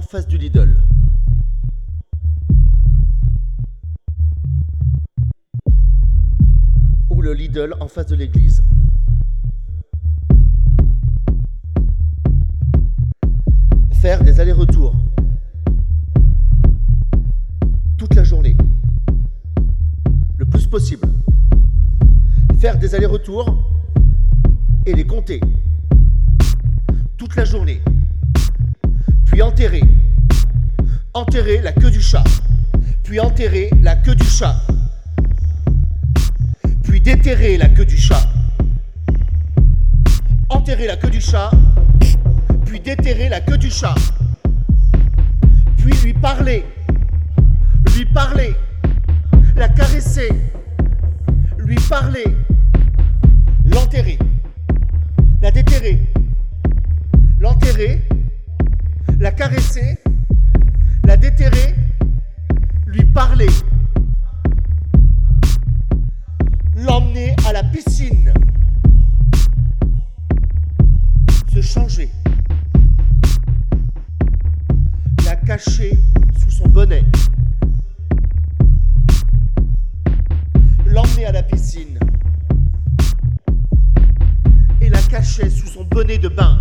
face du Lidl. Ou le Lidl en face de l'église. Faire des allers-retours toute la journée, le plus possible. Faire des allers-retours et les compter toute la journée. Puis enterrer la queue du chat. Puis enterrer la queue du chat. Puis déterrer la queue du chat. Enterrer la queue du chat. Puis déterrer la queue du chat. Puis lui parler, la caresser, lui parler, l'enterrer, la déterrer, l'enterrer, la caresser, la déterrer, lui parler, l'emmener à la piscine, se changer, la cacher sous son bonnet, l'emmener à la piscine et la cacher sous son bonnet de bain,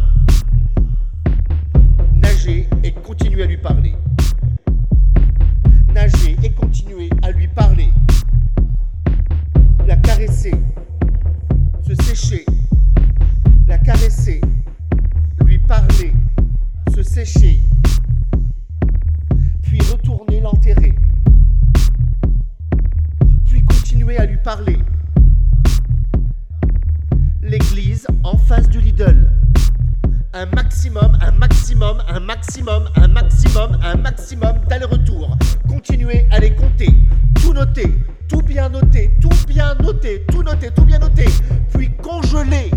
nager et continuer à lui parler, nager et continuer à lui parler, la caresser, se sécher, la caresser, lui parler, se sécher, puis retourner l'enterrer, puis continuer à lui parler. L'église en face du Lidl. Un maximum d'aller-retour. Continuez à les compter, tout noter, tout bien noter, tout bien noter. Puis congeler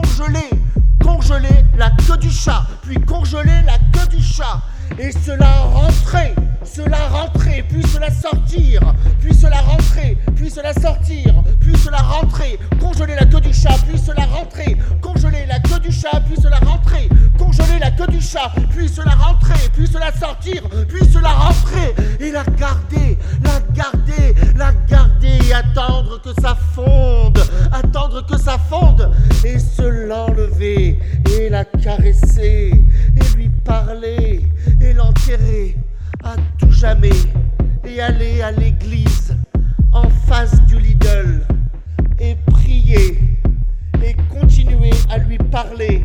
la queue du chat. Puis congeler la queue du chat. Et cela rentrer, puis cela sortir, puis cela rentrer, puis cela sortir, puis cela rentrer, congeler la queue du chat, puis cela rentrer, congeler la queue du chat, puis cela rentrer, congeler la queue du chat, puis cela rentrer, puis cela sortir, puis cela rentrer, et la garder, et attendre que ça fonde, et se l'enlever, et la caresser, et lui parler, et l'enterrer à tout jamais, et aller à l'église en face du Lidl, et prier, et continuer à lui parler,